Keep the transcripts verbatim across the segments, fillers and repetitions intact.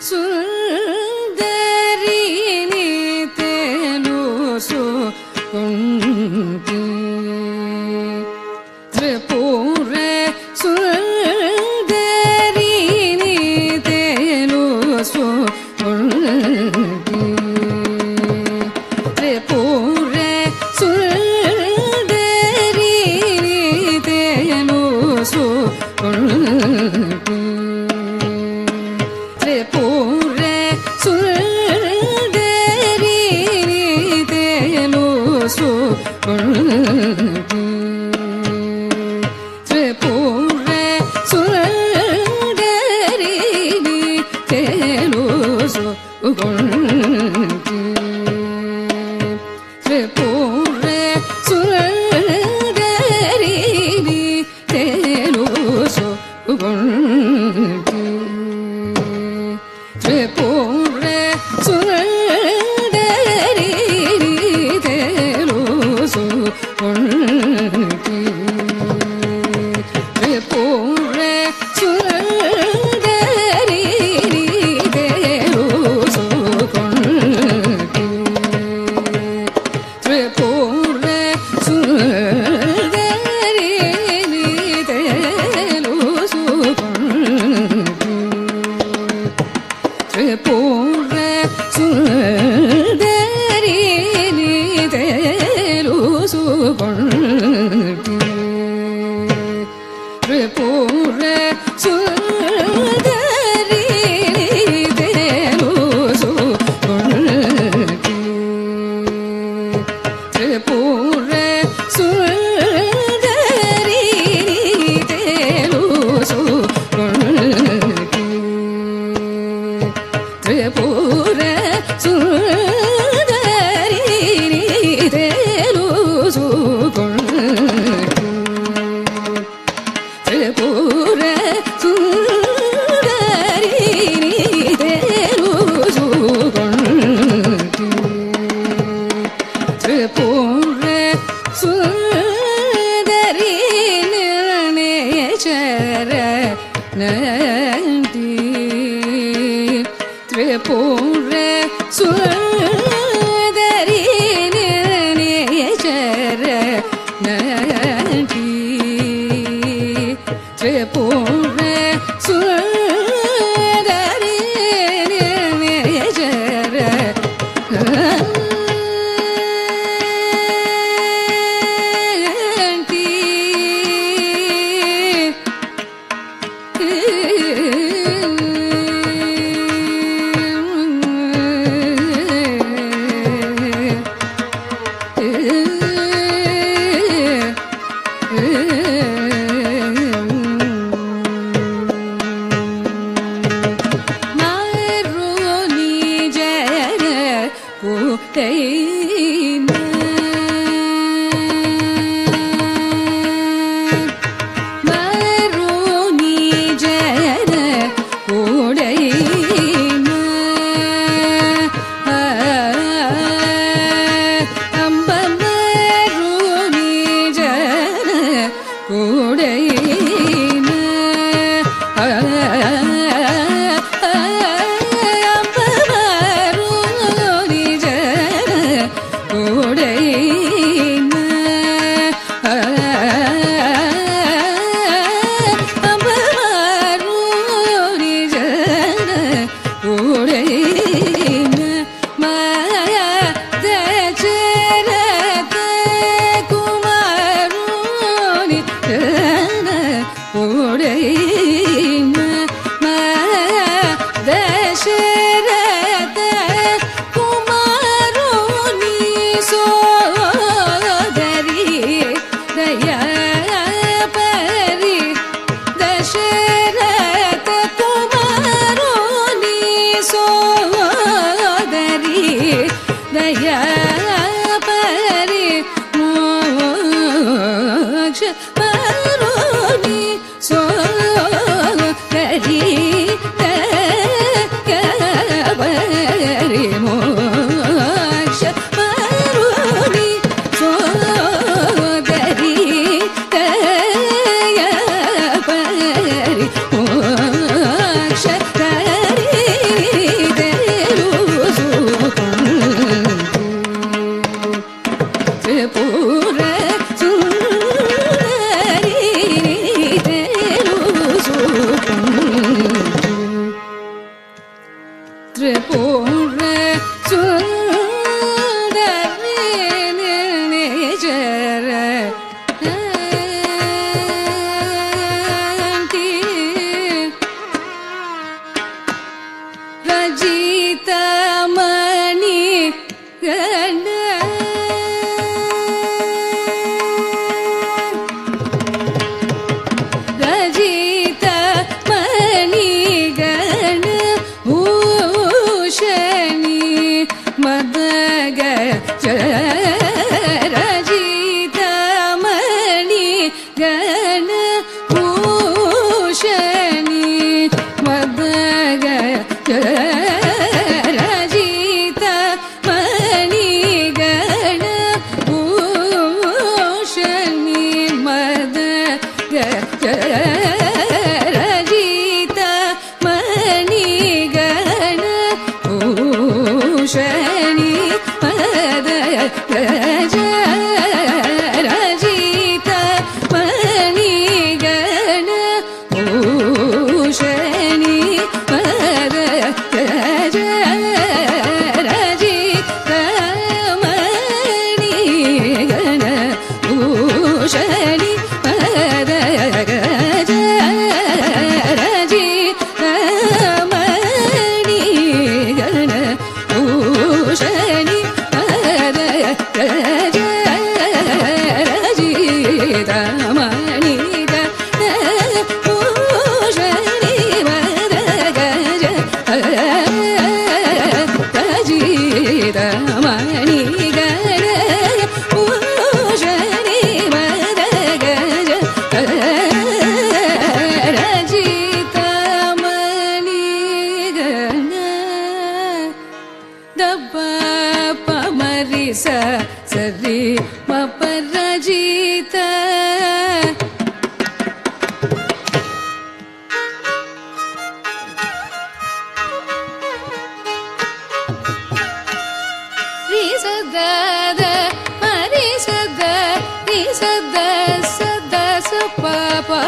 சுந்தரினி தெலுசு குந்தி திரிபுர சுந்தரினி தெலுசு குந்தி திரிபுர சுந்தரினி தெலுசு குந்தி திரிபுர சுந்தரினி தெலுசு குந்தி திரிபுர சுந்தரினி தெலுசு குந்தி திரிபுர சுந்தரினி தெலுசு குந்தி திரிபுர சுந்தரினி தெலுசு குந்தி திரிபுர சுந்தரினி தெலுசு குந்தி திரிபுர சுந்தரினி தெலுசு குந்தி திரிபுர சுந்தரினி தெலுசு குந்தி திரிபுர சுந்தரினி தெலுசு குந்தி திரிபுர சுந்தரினி தெலுசு குந்தி திரிபுர சுந்தரினி தெலுசு குந்தி திரிபுர சுந்தரினி தெலுசு குந்தி திரிபுர சுந்தரினி சரணந்தி திரிபுர சுந்தரினி சரணந்தி திரிபுர சுந்தரினி சரணந்தி மாருனி ஜன குதைன மாருனி ஜன குதைன அம்ப மாருனி ஜன குதைன அம்ப மாருனி ஜன குதைன அம்ப மாருனி ஜன குதைன மாயா தசரத குமாருனி ஜன குதைன மாயா தசரத குமாருனி சோதரி தயாபரி தசரத குமாருனி சோதரி தயாபரி மோக்ஷ மாருனி சோதரி தயாபரி மோக்ஷ மாருனி சோதரி தயாபரி மோக்ஷ மாருனி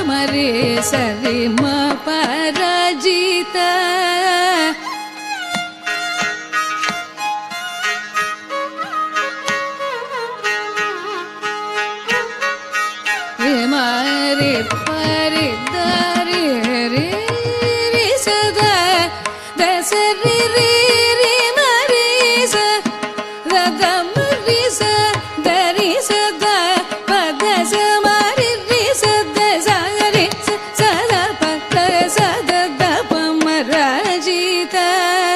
mari sari ma parajita re mari pari dari re re sada da sari re re mari sa da da mari sa dari sada pada sa mari re sada sa re sa sada pada sada da pamarajita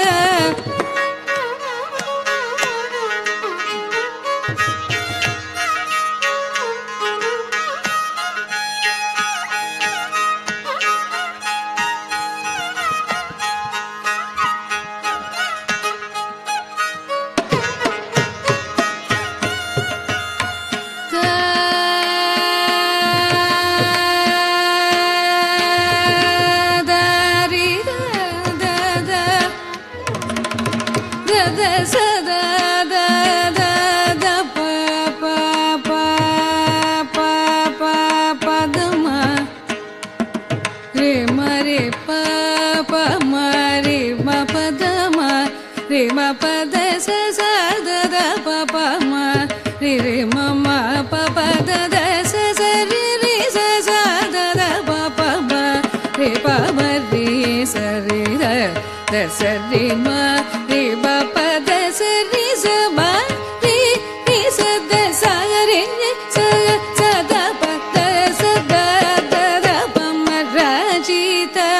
sari ma re ba pa da sari sa ma re re sa da sa re sa sa da pa da sa da da da pa ma rajita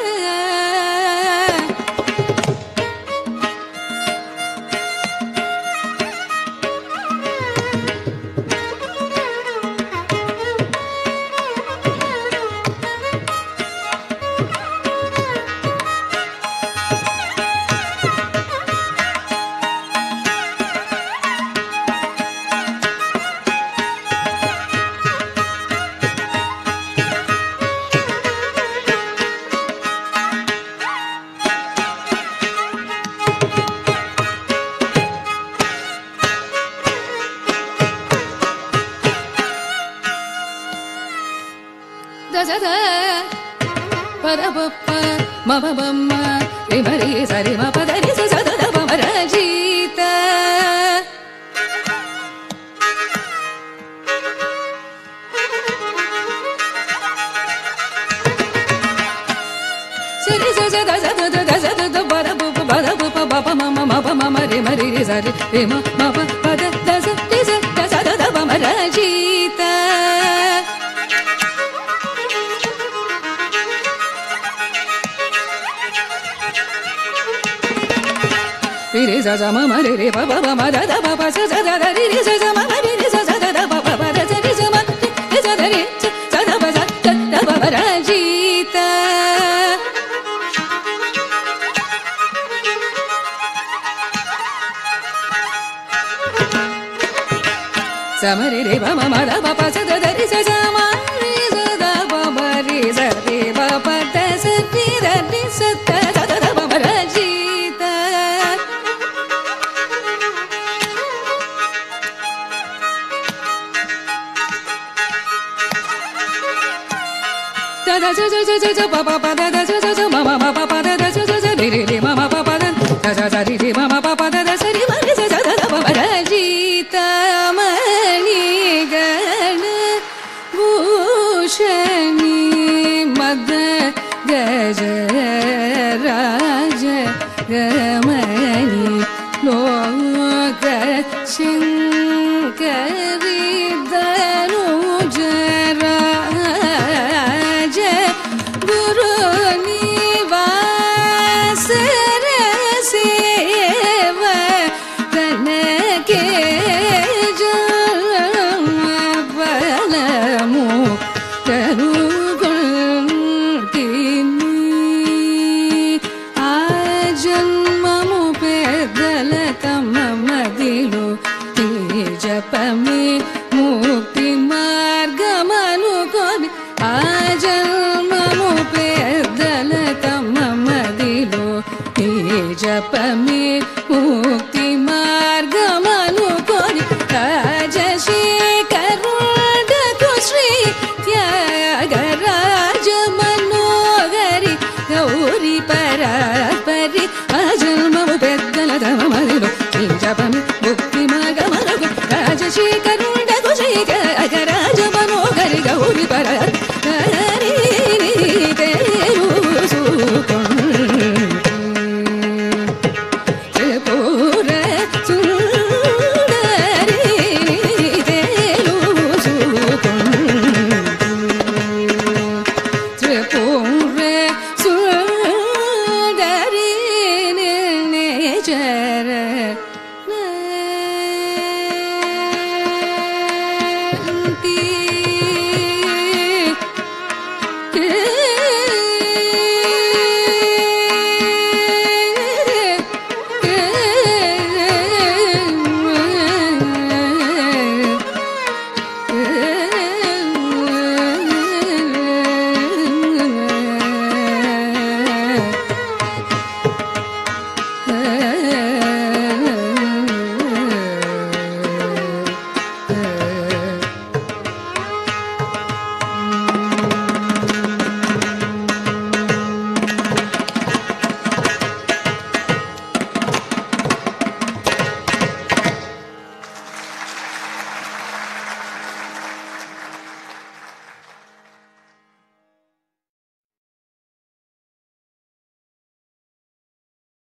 ma ba ba ma re ma re sa re ma pa da re sa sa da da pa ma rajita sa re sa sa da sa da da da sa da da ba da ba ba da ba pa ba pa ma ma ma pa ma ma re ma re re sa re re ma ma pa pa da da sa re sa da sa da da pa ma rajita re sa sa ma ma re re pa pa pa ma da da pa pa sa sa da da re re sa sa ma ma re re sa sa da da pa pa pa da sa re sa ma re sa da re sa da pa sa da da pa pa rajita sa ma re re pa ma ma da pa pa sa da da re sa sa ma re sa da pa pa re sa re pa pa da sa re da re sa da da da pa pa rajita da da sa sa sa sa pa pa pa da da sa sa sa ma ma ma pa pa da da sa sa sa re re re ma ma pa pa da da sa sa re re ma ma pa pa da da sa re ma re sa sa da da pa pa rajita mani gana bhushani mad gaja